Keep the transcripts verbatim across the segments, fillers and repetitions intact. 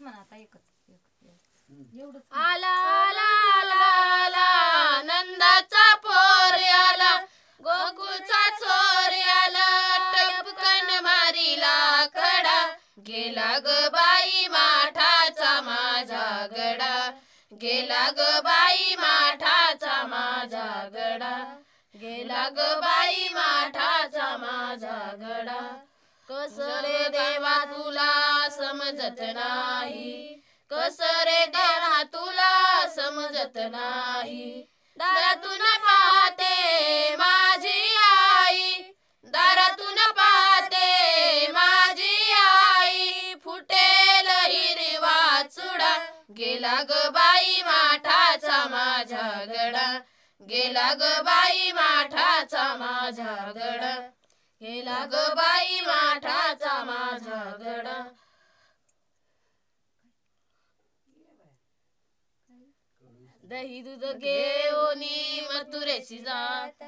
आला आला आला आला नंदाचा पोर आला गोकुळचा चोर आला टपकन मारीला कडा गेला ग बाई माठाचा माझा गडा गेला ग बाई माठाचा माझा गडा गेला ग बाई माठाचा माझा गडा कस रे देवा तुला समजत नाही कस रे देवा तुला समजत नाही दारातून पाहते माझी आई दारातून पाहते माझी आई फुटेल हिरवा चुडा गेला ग बाई माठाचा माझा गडा गेला ग बाई माठाचा माझा गडा गेला ग बाई माठाचा माझा गडा दही दूध घेऊनी मथुरेशी जात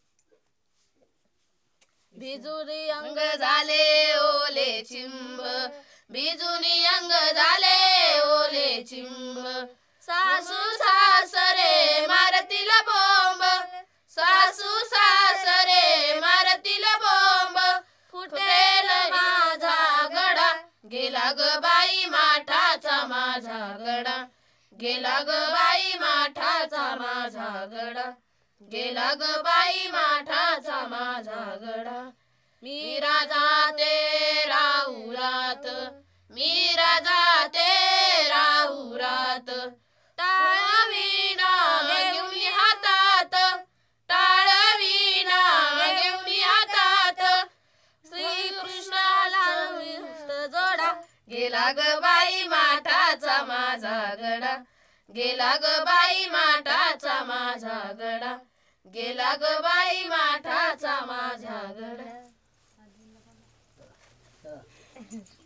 भिजुनी अंग झाले ओले चिंब भिजुनी अंग झाले ओले चिंब सासू सासरे मारतील बोंब सासू सासरे मारतील बोंब फुटेल माझा गडा गेला ग बाई माठाचा माझा गडा गेला ग बाई माठाचा माझा गडा गेला ग बाई माठाचा माझा गडा मी राजाते राऊरात मी राजाते राऊरात टाळवीणा घेऊन हातात टाळवीणा घेऊन हातात श्रीकृष्णाला जोडा गेला ग बाई माठाचा माझा गडा गेला ग बाई माठाचा माझा गडा गेला ग बाई माठाचा माझा गडा